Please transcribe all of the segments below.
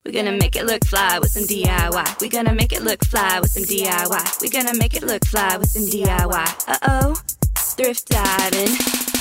We're gonna make it look fly with some DIY. We're gonna make it look fly with some DIY. We're gonna make it look fly with some DIY. Uh-oh, thrift diving.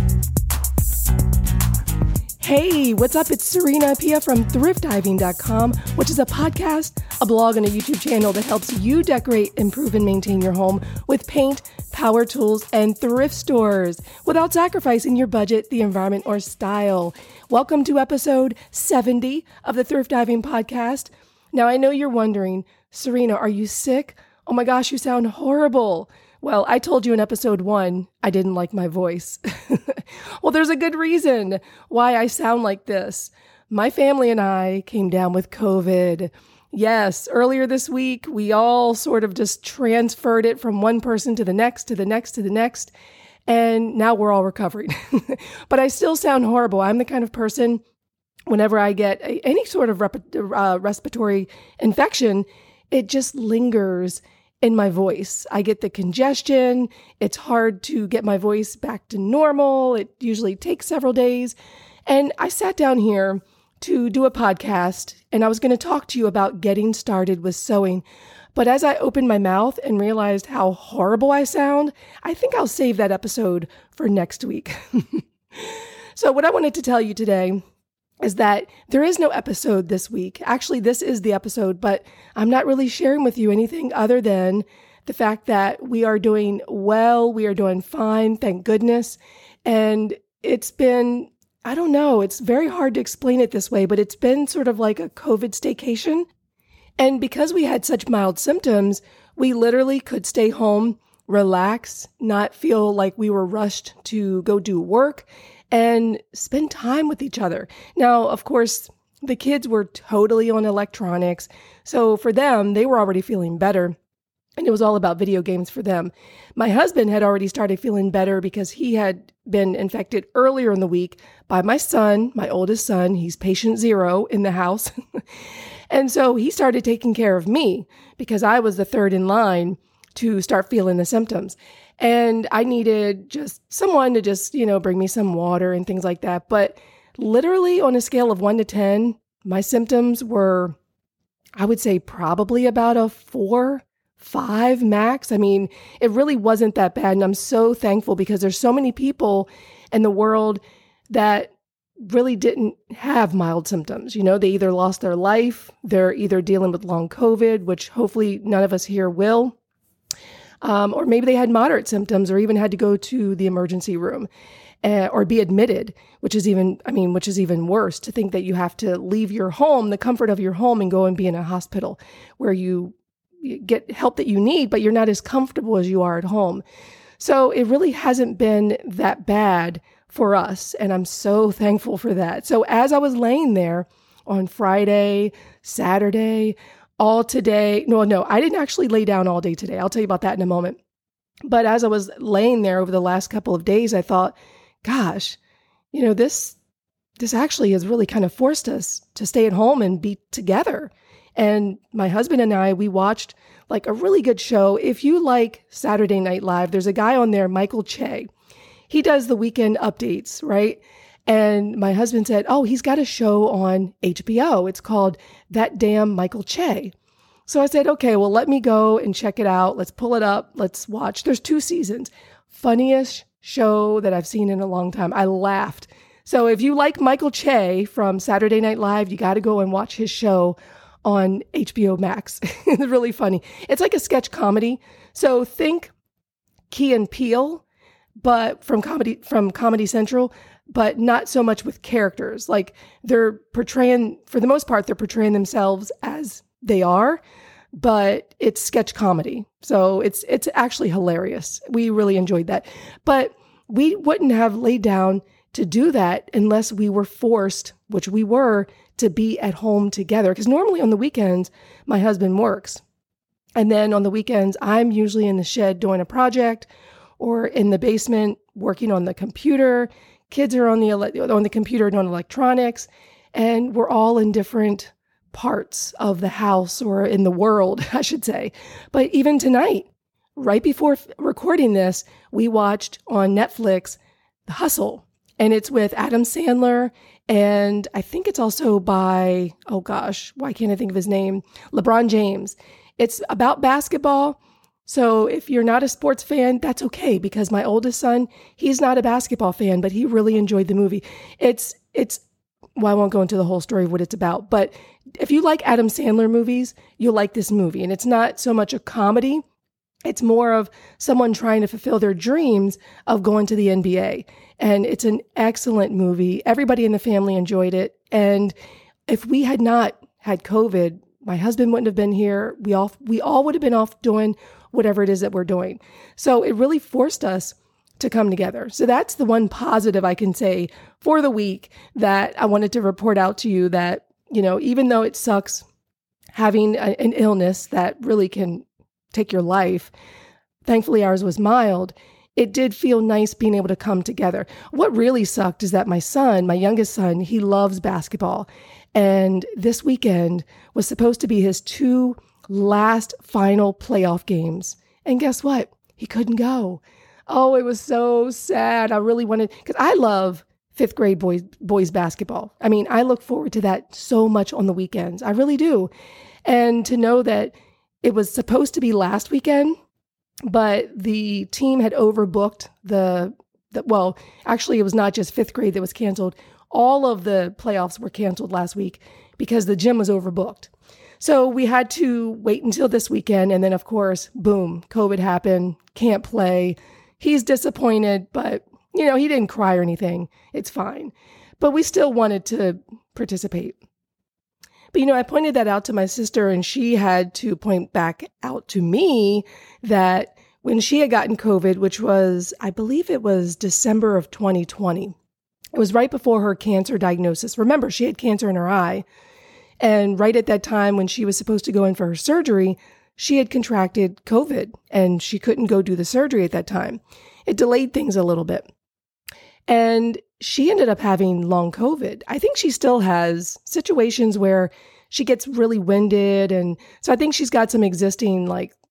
Hey, what's up? It's Serena Pia from thriftdiving.com, which is a podcast, a blog, and a YouTube channel that helps you decorate, improve, and maintain your home with paint, power tools, and thrift stores without sacrificing your budget, the environment, or style. Welcome to episode 70 of the Thrift Diving Podcast. Now, I know you're wondering, Serena, are you sick? Oh my gosh, you sound horrible. Well, I told you in episode 1, I didn't like my voice. Well, there's a good reason why I sound like this. My family and I came down with COVID. Yes, earlier this week, we all sort of just transferred it from one person to the next, to the next, to the next. And now we're all recovering. But I still sound horrible. I'm the kind of person, whenever I get any sort of respiratory infection, it just lingers in my voice. I get the congestion. It's hard to get my voice back to normal. It usually takes several days. And I sat down here to do a podcast, and I was going to talk to you about getting started with sewing. But as I opened my mouth and realized how horrible I sound, I think I'll save that episode for next week. So what I wanted to tell you today is that there is no episode this week. Actually, this is the episode, but I'm not really sharing with you anything other than the fact that we are doing well. We are doing fine, thank goodness. And it's been, I don't know, it's very hard to explain it this way, but it's been sort of like a COVID staycation. And because we had such mild symptoms, we literally could stay home, relax, not feel like we were rushed to go do work, and spend time with each other. Now, of course, the kids were totally on electronics. So for them, they were already feeling better. And it was all about video games for them. My husband had already started feeling better because he had been infected earlier in the week by my son, my oldest son. He's patient 0 in the house. And so he started taking care of me because I was the third in line to start feeling the symptoms. And I needed just someone to just, bring me some water and things like that. But literally on a scale of 1 to 10, my symptoms were, I would say probably about a 4, 5 max. I mean, it really wasn't that bad. And I'm so thankful because there's so many people in the world that really didn't have mild symptoms. They either lost their life, they're either dealing with long COVID, which hopefully none of us here will. Or maybe they had moderate symptoms or even had to go to the emergency room or be admitted, which is even worse to think that you have to leave your home, the comfort of your home, and go and be in a hospital where you get help that you need, but you're not as comfortable as you are at home. So it really hasn't been that bad for us. And I'm so thankful for that. So as I was laying there on Friday, Saturday, all today. No, I didn't actually lay down all day today. I'll tell you about that in a moment. But as I was laying there over the last couple of days, I thought, gosh, this actually has really kind of forced us to stay at home and be together. And my husband and I, we watched like a really good show. If you like Saturday Night Live, there's a guy on there, Michael Che. He does the weekend updates, right? And my husband said, oh, he's got a show on HBO. It's called That Damn Michael Che. So I said, okay, well, let me go and check it out. Let's pull it up. Let's watch. There's 2 seasons. Funniest show that I've seen in a long time. I laughed. So if you like Michael Che from Saturday Night Live, you got to go and watch his show on HBO Max. It's really funny. It's like a sketch comedy. So think Key and Peele, but from Comedy Central, but not so much with characters. Like they're portraying, for the most part, they're portraying themselves as they are, but it's sketch comedy. So it's actually hilarious. We really enjoyed that. But we wouldn't have laid down to do that unless we were forced, which we were, to be at home together. Because normally on the weekends, my husband works. And then on the weekends, I'm usually in the shed doing a project or in the basement working on the computer. Kids are on the computer doing electronics, and we're all in different parts of the house or in the world, I should say. But even tonight, right before recording this, we watched on Netflix The Hustle, and it's with Adam Sandler And I think it's also by, oh gosh, why can't I think of his name? LeBron James. It's about basketball. So if you're not a sports fan, that's okay, because my oldest son, he's not a basketball fan, but he really enjoyed the movie. Well, I won't go into the whole story of what it's about, but if you like Adam Sandler movies, you'll like this movie. And it's not so much a comedy. It's more of someone trying to fulfill their dreams of going to the NBA. And it's an excellent movie. Everybody in the family enjoyed it. And if we had not had COVID, my husband wouldn't have been here. We all would have been off doing whatever it is that we're doing. So it really forced us to come together. So that's the one positive I can say for the week that I wanted to report out to you, that, even though it sucks having an illness that really can take your life, thankfully ours was mild. It did feel nice being able to come together. What really sucked is that my son, my youngest son, he loves basketball. And this weekend was supposed to be his 2 last final playoff games. And guess what? He couldn't go. Oh, it was so sad. I really wanted, because I love 5th grade boys basketball. I mean, I look forward to that so much on the weekends. I really do. And to know that it was supposed to be last weekend, but the team had overbooked well, actually, it was not just 5th grade that was canceled. All of the playoffs were canceled last week because the gym was overbooked. So we had to wait until this weekend. And then, of course, boom, COVID happened, can't play. He's disappointed, but, he didn't cry or anything. It's fine. But we still wanted to participate. But, I pointed that out to my sister, and she had to point back out to me that when she had gotten COVID, which was, I believe it was December of 2020, it was right before her cancer diagnosis. Remember, she had cancer in her eye. And right at that time when she was supposed to go in for her surgery, she had contracted COVID and she couldn't go do the surgery at that time. It delayed things a little bit. And she ended up having long COVID. I think she still has situations where she gets really winded. And so I think she's got some existing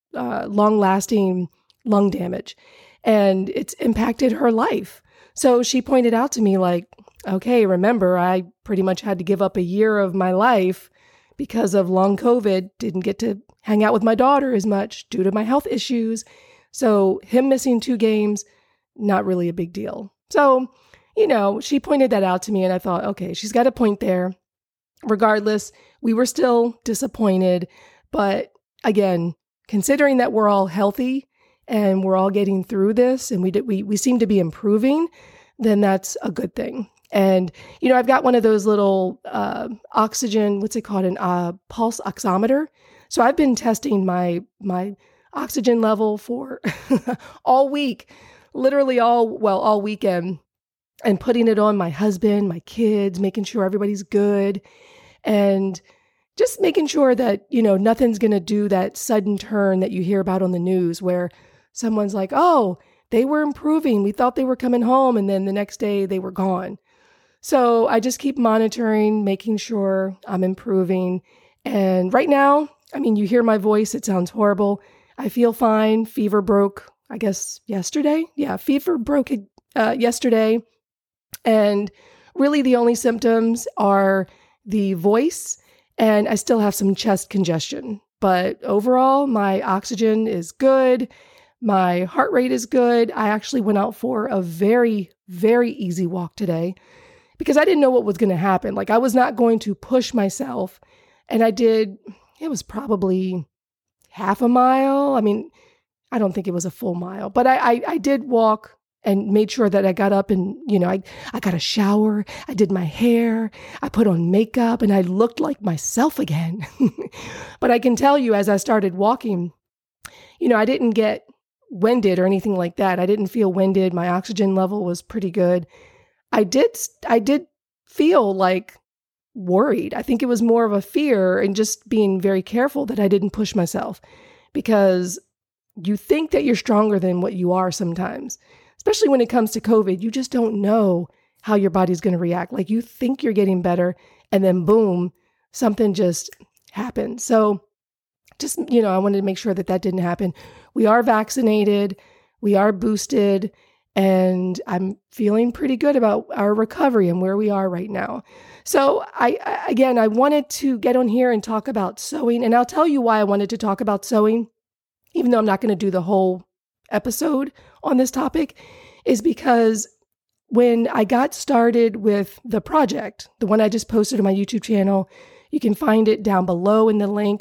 long-lasting lung damage, and it's impacted her life. So she pointed out to me okay, remember, I pretty much had to give up a year of my life because of long COVID, didn't get to hang out with my daughter as much due to my health issues. So him missing 2 games, not really a big deal. So, she pointed that out to me, and I thought, okay, she's got a point there. Regardless, we were still disappointed. But again, considering that we're all healthy and we're all getting through this and we seem to be improving, then that's a good thing. And, I've got one of those little oxygen, what's it called, an pulse oximeter. So I've been testing my oxygen level for all week, literally all weekend, and putting it on my husband, my kids, making sure everybody's good, and just making sure that, nothing's going to do that sudden turn that you hear about on the news where someone's like, oh, they were improving. We thought they were coming home. And then the next day they were gone. So I just keep monitoring, making sure I'm improving. And right now, you hear my voice. It sounds horrible. I feel fine. Fever broke, I guess, yesterday. Yeah, fever broke yesterday. And really the only symptoms are the voice, and I still have some chest congestion. But overall, my oxygen is good. My heart rate is good. I actually went out for a very, very easy walk today because I didn't know what was going to happen. I was not going to push myself. And it was probably half a mile. I don't think it was a full mile, but I did walk and made sure that I got up and, I got a shower. I did my hair. I put on makeup and I looked like myself again. But I can tell you, as I started walking, I didn't get winded or anything like that. I didn't feel winded. My oxygen level was pretty good. I did feel worried. I think it was more of a fear and just being very careful that I didn't push myself, because you think that you're stronger than what you are sometimes, especially when it comes to COVID. You just don't know how your body's going to react. You think you're getting better and then boom, something just happened. So just, I wanted to make sure that didn't happen. We are vaccinated. We are boosted. And I'm feeling pretty good about our recovery and where we are right now. So I wanted to get on here and talk about sewing. And I'll tell you why I wanted to talk about sewing, even though I'm not going to do the whole episode on this topic, is because when I got started with the project, the one I just posted on my YouTube channel, you can find it down below in the link.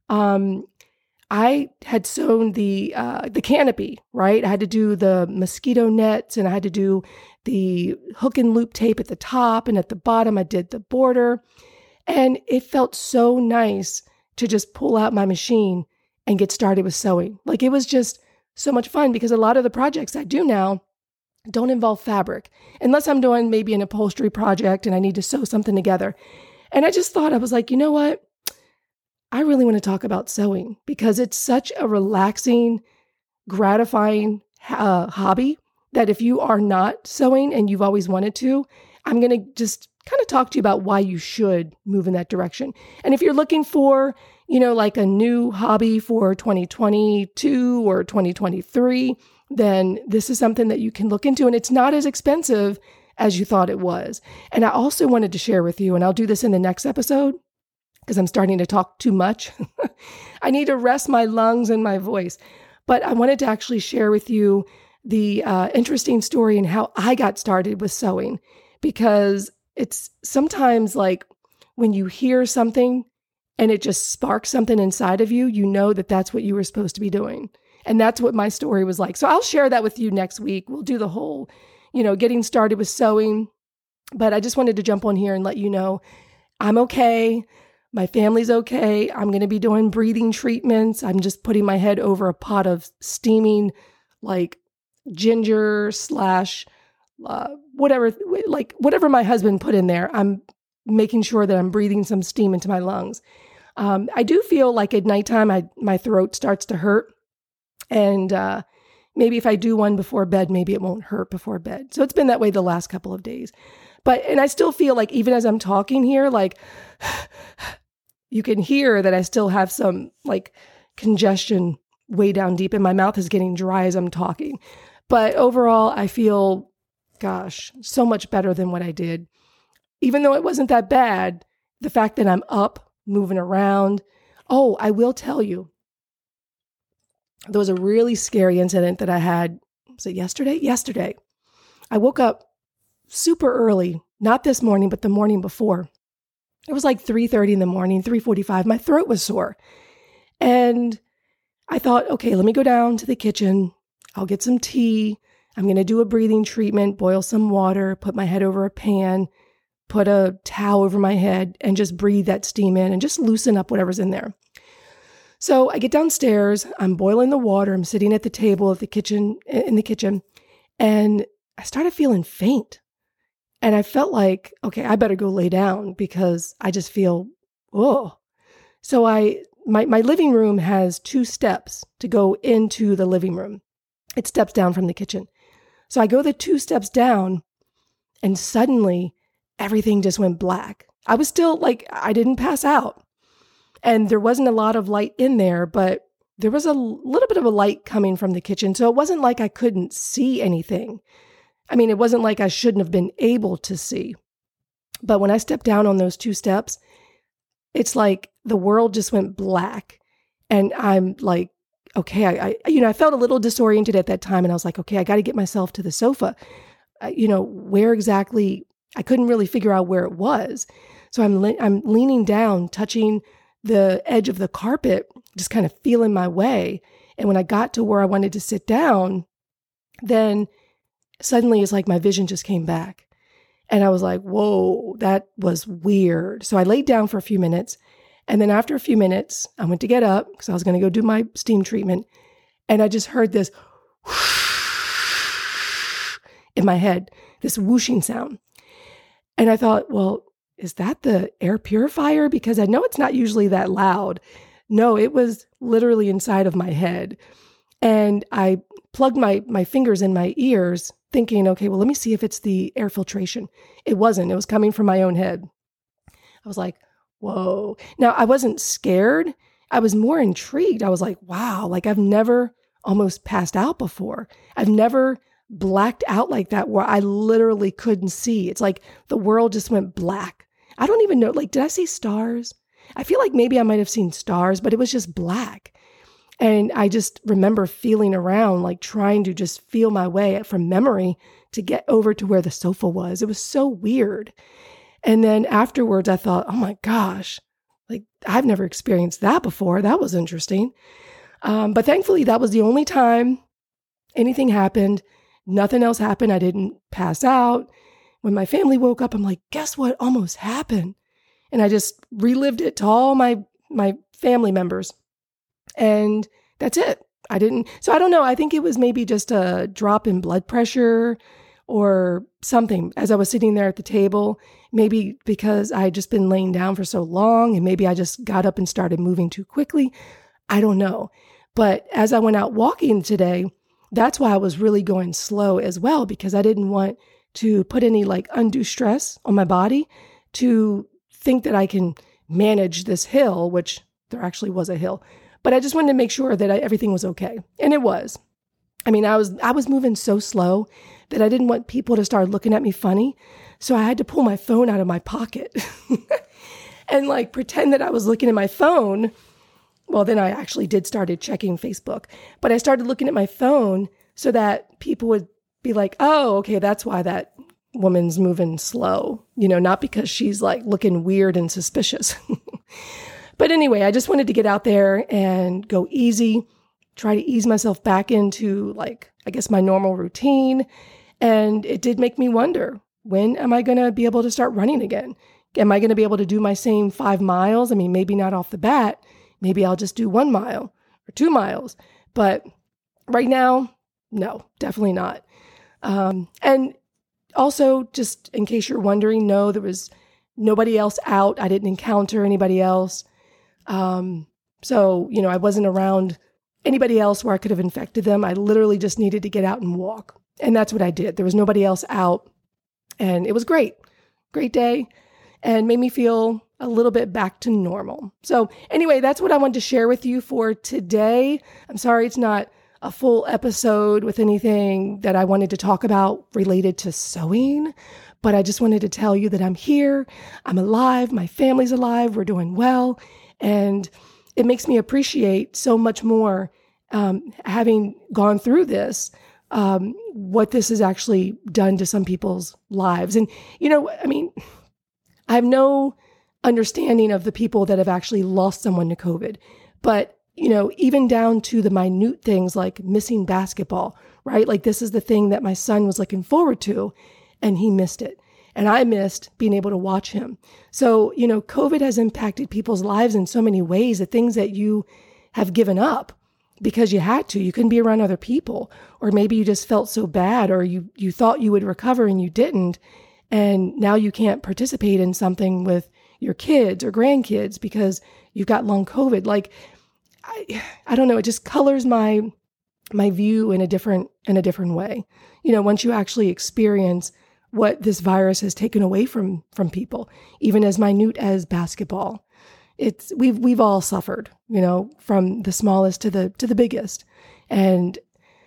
I had sewn the canopy, right? I had to do the mosquito nets, and I had to do the hook and loop tape at the top, and at the bottom I did the border. And it felt so nice to just pull out my machine and get started with sewing. Like, it was just so much fun, because a lot of the projects I do now don't involve fabric, unless I'm doing maybe an upholstery project and I need to sew something together. And I just thought, I was like, you know what? I really want to talk about sewing, because it's such a relaxing, gratifying hobby that if you are not sewing and you've always wanted to, I'm going to just kind of talk to you about why you should move in that direction. And if you're looking for, like a new hobby for 2022 or 2023, then this is something that you can look into. And it's not as expensive as you thought it was. And I also wanted to share with you, and I'll do this in the next episode, because I'm starting to talk too much. I need to rest my lungs and my voice. But I wanted to actually share with you the interesting story and how I got started with sewing, because it's sometimes like when you hear something and it just sparks something inside of you, you know that that's what you were supposed to be doing. And that's what my story was like. So I'll share that with you next week. We'll do the whole, getting started with sewing. But I just wanted to jump on here and let you know I'm okay. My family's okay. I'm going to be doing breathing treatments. I'm just putting my head over a pot of steaming, like ginger / whatever my husband put in there. I'm making sure that I'm breathing some steam into my lungs. I do feel like at nighttime, my throat starts to hurt. And maybe if I do one before bed, maybe it won't hurt before bed. So it's been that way the last couple of days. And I still feel like even as I'm talking here, like you can hear that I still have some like congestion way down deep, and my mouth is getting dry as I'm talking. But overall, I feel, so much better than what I did. Even though it wasn't that bad, the fact that I'm up, moving around. Oh, I will tell you, there was a really scary incident that I had. Was it yesterday? Yesterday. I woke up super early, not this morning, but the morning before. It was like 3:30 in the morning, 3:45. My throat was sore. And I thought, okay, let me go down to the kitchen. I'll get some tea. I'm going to do a breathing treatment, boil some water, put my head over a pan, put a towel over my head, and just breathe that steam in and just loosen up whatever's in there. So I get downstairs, I'm boiling the water, I'm sitting at the table in the kitchen, and I started feeling faint. And I felt like, okay, I better go lay down because I just feel, oh. So my living room has 2 steps to go into the living room. It steps down from the kitchen. So I go the 2 steps down, and suddenly everything just went black. I was still like, I didn't pass out. And there wasn't a lot of light in there, but there was a little bit of a light coming from the kitchen. So it wasn't like I couldn't see anything. I mean, it wasn't like I shouldn't have been able to see. But when I stepped down on those 2 steps, it's like the world just went black. And I'm like, okay, I felt a little disoriented at that time. And I was like, okay, I got to get myself to the sofa. Where exactly, I couldn't really figure out where it was. So I'm leaning down, touching the edge of the carpet, just kind of feeling my way. And when I got to where I wanted to sit down, then suddenly it's like my vision just came back. And I was like, whoa, that was weird. So I laid down for a few minutes. And then after a few minutes, I went to get up because I was going to go do my steam treatment. And I just heard this whoosh in my head, this whooshing sound. And I thought, well, is that the air purifier? Because I know it's not usually that loud. No, it was literally inside of my head. And I plugged my fingers in my ears thinking, okay, well, let me see if it's the air filtration. It wasn't. It was coming from my own head. I was like, whoa. Now, I wasn't scared. I was more intrigued. I was like, wow, like I've never almost passed out before. I've never blacked out like that where I literally couldn't see. It's like the world just went black. I don't even know, like, did I see stars? I feel like maybe I might have seen stars, but it was just black. And I just remember feeling around, like trying to just feel my way from memory to get over to where the sofa was. It was so weird. And then afterwards, I thought, oh my gosh, like I've never experienced that before. That was interesting. But thankfully, that was the only time anything happened. Nothing else happened. I didn't pass out. When my family woke up, I'm like, guess what almost happened? And I just relived it to all my family members. And that's it. So I don't know. I think it was maybe just a drop in blood pressure or something as I was sitting there at the table, maybe because I had just been laying down for so long and maybe I just got up and started moving too quickly. I don't know. But as I went out walking today, that's why I was really going slow as well, because I didn't want to put any like undue stress on my body to think that I can manage this hill, which there actually was a hill. But I just wanted to make sure that everything was okay. And it was. I mean, I was moving so slow that I didn't want people to start looking at me funny. So I had to pull my phone out of my pocket and like pretend that I was looking at my phone. Well, then I actually did started checking Facebook, but I started looking at my phone so that people would be like, oh, okay, that's why that woman's moving slow, not because she's like looking weird and suspicious. But anyway, I just wanted to get out there and go easy, try to ease myself back into like, I guess my normal routine. And it did make me wonder, when am I going to be able to start running again? Am I going to be able to do my same 5 miles? I mean, maybe not off the bat. Maybe I'll just do 1 mile or 2 miles. But right now, no, definitely not. And also, just in case you're wondering, no, there was nobody else out. I didn't encounter anybody else. So, I wasn't around anybody else where I could have infected them. I literally just needed to get out and walk. And that's what I did. There was nobody else out. And it was great. Great day. And made me feel a little bit back to normal. So anyway, that's what I wanted to share with you for today. I'm sorry it's not a full episode with anything that I wanted to talk about related to sewing, but I just wanted to tell you that I'm here. I'm alive. My family's alive. We're doing well. And it makes me appreciate so much more having gone through this, what this has actually done to some people's lives. And, I have no understanding of the people that have actually lost someone to COVID, but, even down to the minute things like missing basketball, right? Like this is the thing that my son was looking forward to and he missed it. And I missed being able to watch him. So, COVID has impacted people's lives in so many ways, the things that you have given up because you had to. You couldn't be around other people, or maybe you just felt so bad, or you thought you would recover and you didn't. And now you can't participate in something with your kids or grandkids because you've got long COVID. Like, I don't know, it just colors my view in a different way. Once you actually experience what this virus has taken away from people, even as minute as basketball. We've all suffered, from the smallest to the biggest. And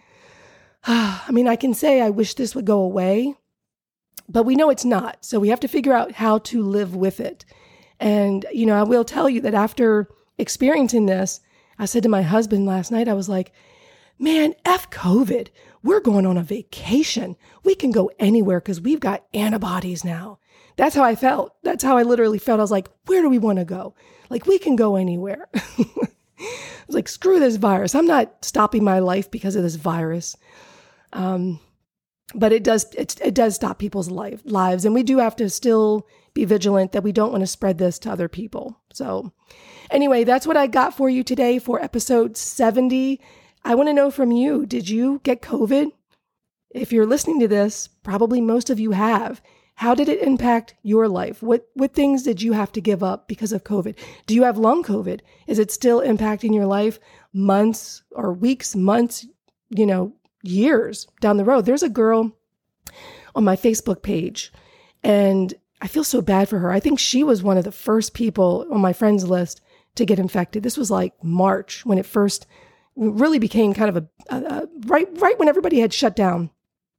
I can say I wish this would go away, but we know it's not. So we have to figure out how to live with it. And, I will tell you that after experiencing this, I said to my husband last night, I was like, man, F COVID. We're going on a vacation. We can go anywhere because we've got antibodies now. That's how I felt. That's how I literally felt. I was like, where do we want to go? Like, we can go anywhere. I was like, screw this virus. I'm not stopping my life because of this virus. But it does stop people's lives. And we do have to still be vigilant that we don't want to spread this to other people. So anyway, that's what I got for you today for episode 70. I want to know from you, did you get COVID? If you're listening to this, probably most of you have. How did it impact your life? What things did you have to give up because of COVID? Do you have long COVID? Is it still impacting your life months or weeks, months, years down the road? There's a girl on my Facebook page, and I feel so bad for her. I think she was one of the first people on my friends list to get infected. This was like March when it first really became kind of a right when everybody had shut down.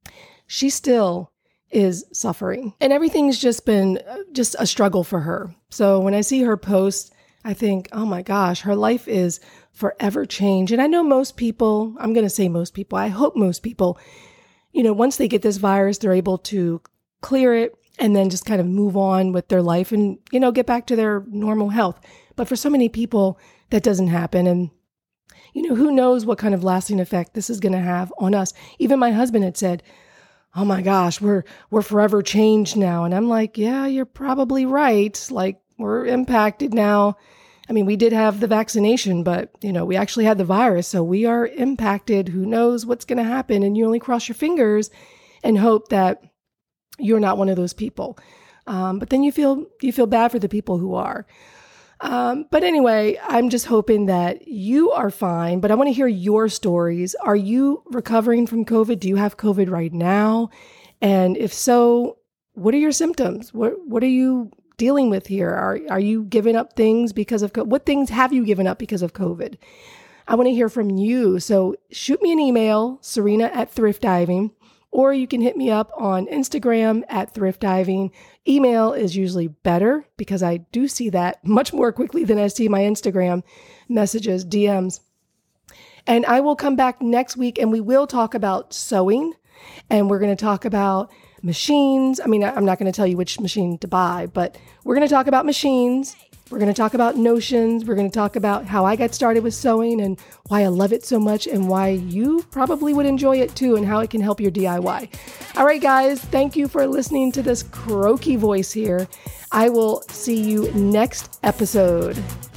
she still is suffering. And everything's just been just a struggle for her. So when I see her post, I think, oh my gosh, her life is forever changed. And I know most people, I'm going to say most people, I hope most people, once they get this virus, they're able to clear it and then just kind of move on with their life and, get back to their normal health. But for so many people, that doesn't happen. And, who knows what kind of lasting effect this is going to have on us. Even my husband had said, oh my gosh, we're forever changed now. And I'm like, yeah, you're probably right. Like, we're impacted now. I mean, we did have the vaccination, but, we actually had the virus. So we are impacted. Who knows what's going to happen? And you only cross your fingers and hope that you're not one of those people. But then you feel bad for the people who are. But anyway, I'm just hoping that you are fine, but I want to hear your stories. Are you recovering from COVID? Do you have COVID right now? And if so, what are your symptoms? What are you dealing with here? Are you giving up things because of COVID? What things have you given up because of COVID? I want to hear from you. So shoot me an email, Serena@thriftdiving, or you can hit me up on Instagram @thriftdiving. Email is usually better because I do see that much more quickly than I see my Instagram messages, DMs. And I will come back next week and we will talk about sewing, and we're going to talk about machines. I mean, I'm not going to tell you which machine to buy, but we're going to talk about machines. We're going to talk about notions. We're going to talk about how I got started with sewing and why I love it so much and why you probably would enjoy it too and how it can help your DIY. All right, guys, thank you for listening to this croaky voice here. I will see you next episode.